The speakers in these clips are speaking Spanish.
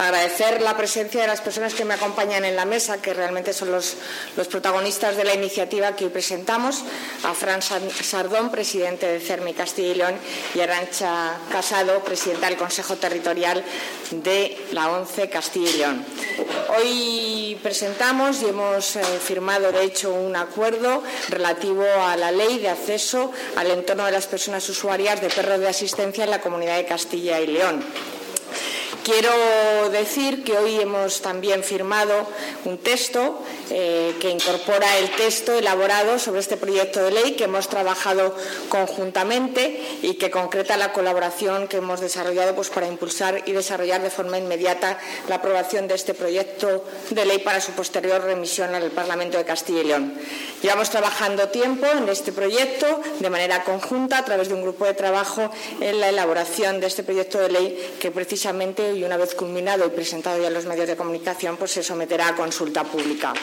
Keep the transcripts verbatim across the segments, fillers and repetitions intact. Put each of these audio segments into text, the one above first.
Agradecer la presencia de las personas que me acompañan en la mesa, que realmente son los, los protagonistas de la iniciativa que hoy presentamos, a Fran Sardón, presidente de CERMI Castilla y León, y a Arantxa Casado, presidenta del Consejo Territorial de la ONCE Castilla y León. Hoy presentamos y hemos eh, firmado, de hecho, un acuerdo relativo a la ley de acceso al entorno de las personas usuarias de perros de asistencia en la Comunidad de Castilla y León. Quiero decir que hoy hemos también firmado un texto eh, que incorpora el texto elaborado sobre este proyecto de ley que hemos trabajado conjuntamente y que concreta la colaboración que hemos desarrollado pues, para impulsar y desarrollar de forma inmediata la aprobación de este proyecto de ley para su posterior remisión al Parlamento de Castilla y León. Llevamos trabajando tiempo en este proyecto de manera conjunta a través de un grupo de trabajo en la elaboración de este proyecto de ley que precisamente y una vez culminado y presentado ya en los medios de comunicación, pues se someterá a consulta pública.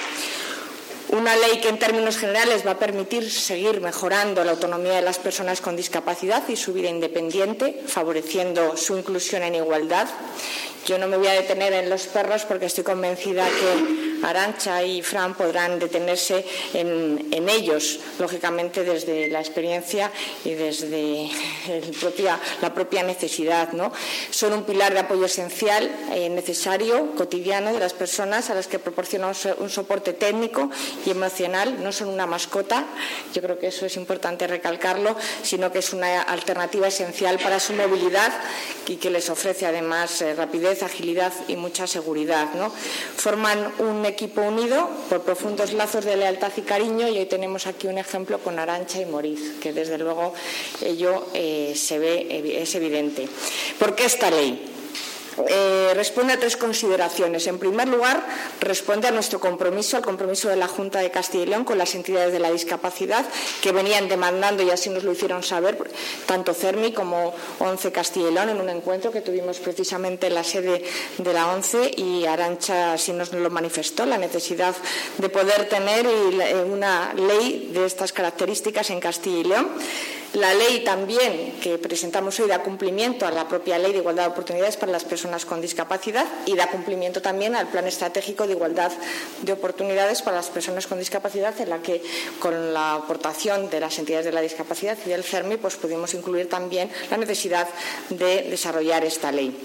Una ley que en términos generales va a permitir seguir mejorando la autonomía de las personas con discapacidad y su vida independiente, favoreciendo su inclusión en igualdad. Yo no me voy a detener en los perros porque estoy convencida que Arantxa y Fran podrán detenerse en, en ellos, lógicamente desde la experiencia y desde el propia, la propia necesidad, ¿no? Son un pilar de apoyo esencial, eh, necesario, cotidiano de las personas a las que proporciona un soporte técnico y emocional. No son una mascota, yo creo que eso es importante recalcarlo, sino que es una alternativa esencial para su movilidad y que les ofrece además eh, rapidez, agilidad y mucha seguridad, ¿no? Forman un equipo unido por profundos lazos de lealtad y cariño y hoy tenemos aquí un ejemplo con Arantxa y Moriz, que desde luego ello eh, se ve, es evidente. ¿Por qué esta ley? Eh, responde a tres consideraciones. En primer lugar, responde a nuestro compromiso, al compromiso de la Junta de Castilla y León con las entidades de la discapacidad que venían demandando, y así nos lo hicieron saber, tanto CERMI como ONCE Castilla y León, en un encuentro que tuvimos precisamente en la sede de la ONCE, y Arantxa así nos lo manifestó, la necesidad de poder tener una ley de estas características en Castilla y León. La ley también que presentamos hoy da cumplimiento a la propia Ley de Igualdad de Oportunidades para las Personas con Discapacidad y da cumplimiento también al Plan Estratégico de Igualdad de Oportunidades para las Personas con Discapacidad, en la que, con la aportación de las entidades de la discapacidad y del CERMI, pues pudimos incluir también la necesidad de desarrollar esta ley.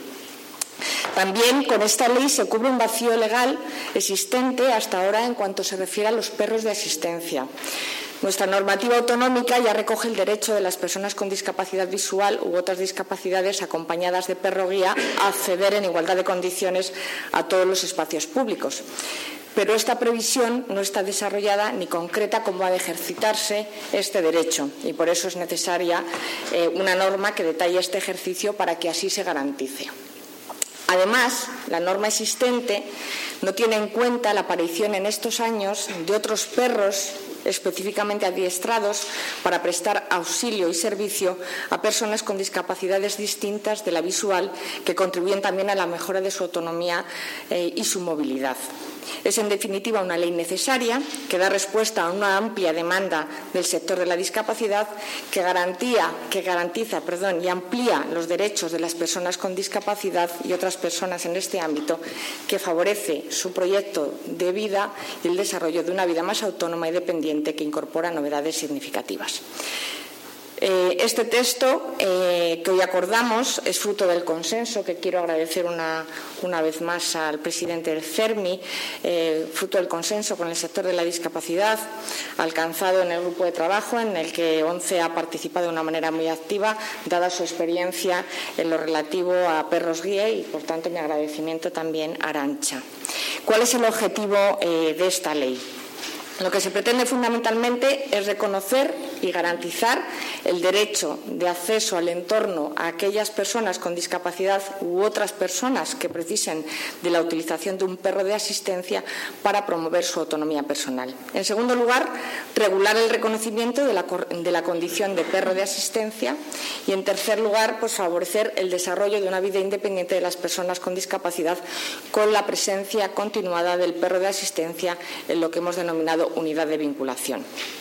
También con esta ley se cubre un vacío legal existente hasta ahora en cuanto se refiere a los perros de asistencia. Nuestra normativa autonómica ya recoge el derecho de las personas con discapacidad visual u otras discapacidades acompañadas de perro guía a acceder en igualdad de condiciones a todos los espacios públicos. Pero esta previsión no está desarrollada ni concreta cómo ha de ejercitarse este derecho y por eso es necesaria eh, una norma que detalle este ejercicio para que así se garantice. Además, la norma existente no tiene en cuenta la aparición en estos años de otros perros específicamente adiestrados para prestar auxilio y servicio a personas con discapacidades distintas de la visual que contribuyen también a la mejora de su autonomía eh, y su movilidad. Es, en definitiva, una ley necesaria que da respuesta a una amplia demanda del sector de la discapacidad, que, garantía, que garantiza perdón, y amplía los derechos de las personas con discapacidad y otras personas en este ámbito, que favorece su proyecto de vida y el desarrollo de una vida más autónoma y dependiente que incorpora novedades significativas. Este texto eh, que hoy acordamos es fruto del consenso, que quiero agradecer una, una vez más al presidente del CERMI, eh, fruto del consenso con el sector de la discapacidad alcanzado en el grupo de trabajo en el que ONCE ha participado de una manera muy activa, dada su experiencia en lo relativo a perros guía, y por tanto mi agradecimiento también a Arantxa. ¿Cuál es el objetivo eh, de esta ley? Lo que se pretende fundamentalmente es reconocer y garantizar el derecho de acceso al entorno a aquellas personas con discapacidad u otras personas que precisen de la utilización de un perro de asistencia para promover su autonomía personal. En segundo lugar, regular el reconocimiento de la, de la condición de perro de asistencia y, en tercer lugar, pues favorecer el desarrollo de una vida independiente de las personas con discapacidad con la presencia continuada del perro de asistencia en lo que hemos denominado unidad de vinculación.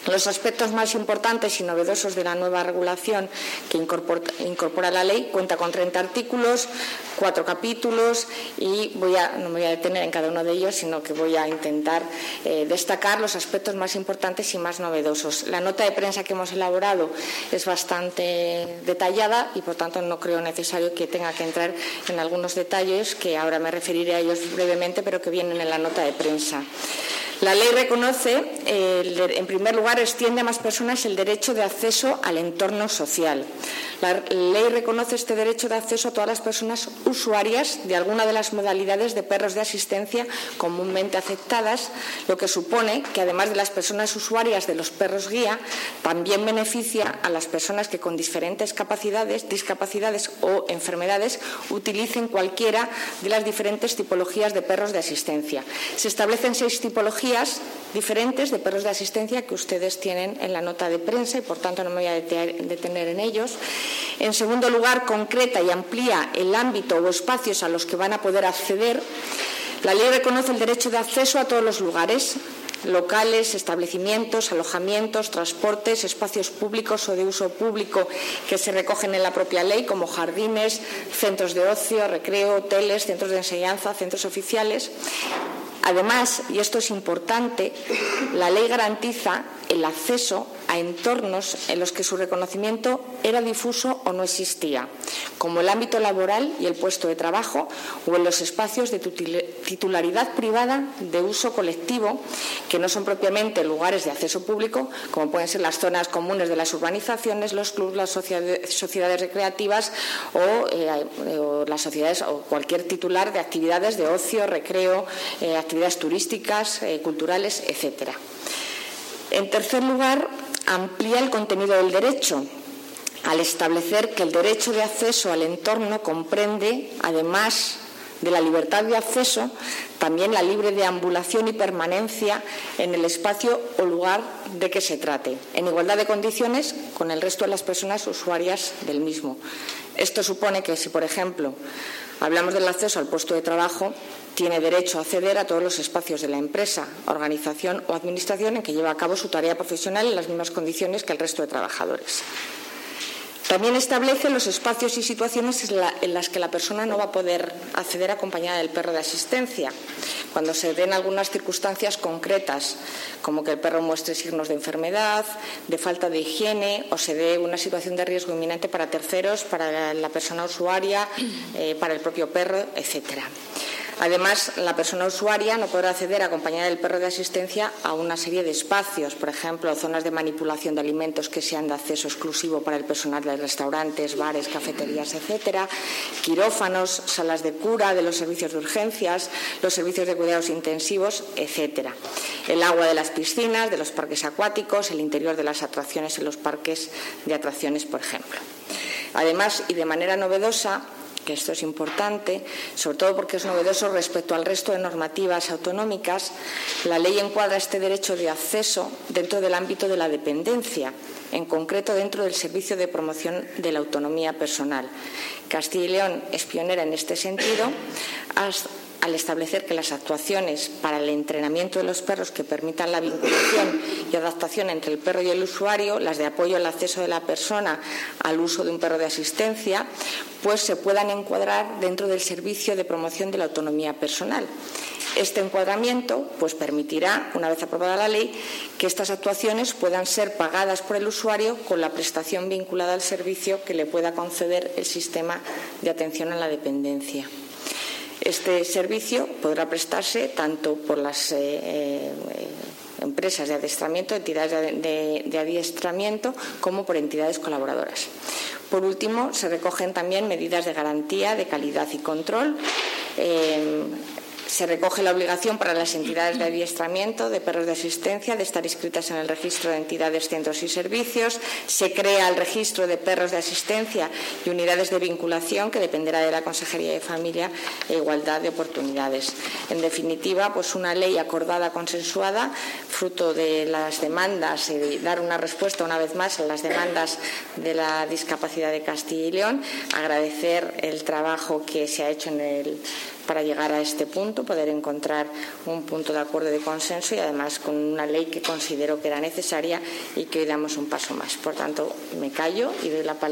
Los aspectos más importantes y novedosos de la nueva regulación que incorpora, incorpora la ley cuenta con treinta artículos, cuatro capítulos y voy a, no me voy a detener en cada uno de ellos, sino que voy a intentar eh, destacar los aspectos más importantes y más novedosos. La nota de prensa que hemos elaborado es bastante detallada y, por tanto, no creo necesario que tenga que entrar en algunos detalles que ahora me referiré a ellos brevemente, pero que vienen en la nota de prensa. La ley reconoce, eh, en primer lugar, extiende a más personas el derecho de acceso al entorno social. La ley reconoce este derecho de acceso a todas las personas usuarias de alguna de las modalidades de perros de asistencia comúnmente aceptadas, lo que supone que, además de las personas usuarias de los perros guía, también beneficia a las personas que con diferentes capacidades, discapacidades o enfermedades utilicen cualquiera de las diferentes tipologías de perros de asistencia. Se establecen seis tipologías diferentes de perros de asistencia que ustedes tienen en la nota de prensa y, por tanto, no me voy a detener en ellos. En segundo lugar, concreta y amplía el ámbito o espacios a los que van a poder acceder. La ley reconoce el derecho de acceso a todos los lugares, locales, establecimientos, alojamientos, transportes, espacios públicos o de uso público que se recogen en la propia ley, como jardines, centros de ocio, recreo, hoteles, centros de enseñanza, centros oficiales. Además, y esto es importante, la ley garantiza el acceso a entornos en los que su reconocimiento era difuso o no existía, como el ámbito laboral y el puesto de trabajo o en los espacios de titularidad privada de uso colectivo, que no son propiamente lugares de acceso público, como pueden ser las zonas comunes de las urbanizaciones, los clubes, las sociedades recreativas o, eh, o las sociedades o cualquier titular de actividades de ocio, recreo, eh, actividades turísticas, eh, culturales, etcétera. En tercer lugar, amplía el contenido del derecho, al establecer que el derecho de acceso al entorno comprende, además de la libertad de acceso, también la libre deambulación y permanencia en el espacio o lugar de que se trate, en igualdad de condiciones con el resto de las personas usuarias del mismo. Esto supone que si, por ejemplo, hablamos del acceso al puesto de trabajo, tiene derecho a acceder a todos los espacios de la empresa, organización o administración en que lleva a cabo su tarea profesional en las mismas condiciones que el resto de trabajadores. También establece los espacios y situaciones en las que la persona no va a poder acceder acompañada del perro de asistencia, cuando se den algunas circunstancias concretas, como que el perro muestre signos de enfermedad, de falta de higiene o se dé una situación de riesgo inminente para terceros, para la persona usuaria, eh, para el propio perro, etcétera. Además, la persona usuaria no podrá acceder acompañada del perro de asistencia a una serie de espacios, por ejemplo, zonas de manipulación de alimentos que sean de acceso exclusivo para el personal de restaurantes, bares, cafeterías, etcétera, quirófanos, salas de cura, de los servicios de urgencias, los servicios de cuidados intensivos, etcétera. El agua de las piscinas, de los parques acuáticos, el interior de las atracciones en los parques de atracciones, por ejemplo. Además, y de manera novedosa, que esto es importante, sobre todo porque es novedoso respecto al resto de normativas autonómicas, la ley encuadra este derecho de acceso dentro del ámbito de la dependencia, en concreto dentro del Servicio de Promoción de la Autonomía Personal. Castilla y León es pionera en este sentido, al establecer que las actuaciones para el entrenamiento de los perros que permitan la vinculación y adaptación entre el perro y el usuario, las de apoyo al acceso de la persona al uso de un perro de asistencia, pues se puedan encuadrar dentro del Servicio de Promoción de la Autonomía Personal. Este encuadramiento pues, permitirá, una vez aprobada la ley, que estas actuaciones puedan ser pagadas por el usuario con la prestación vinculada al servicio que le pueda conceder el sistema de atención a la dependencia. Este servicio podrá prestarse tanto por las eh, eh, empresas de adiestramiento, entidades de, de, de adiestramiento, como por entidades colaboradoras. Por último, se recogen también medidas de garantía, de calidad y control. Eh, Se recoge la obligación para las entidades de adiestramiento de perros de asistencia de estar inscritas en el registro de entidades, centros y servicios. Se crea el registro de perros de asistencia y unidades de vinculación que dependerá de la Consejería de Familia e Igualdad de Oportunidades. En definitiva, pues una ley acordada, consensuada, fruto de las demandas y de dar una respuesta una vez más a las demandas de la discapacidad de Castilla y León. Agradecer el trabajo que se ha hecho en el para llegar a este punto, poder encontrar un punto de acuerdo de consenso y además con una ley que considero que era necesaria y que hoy damos un paso más. Por tanto, me callo y doy la palabra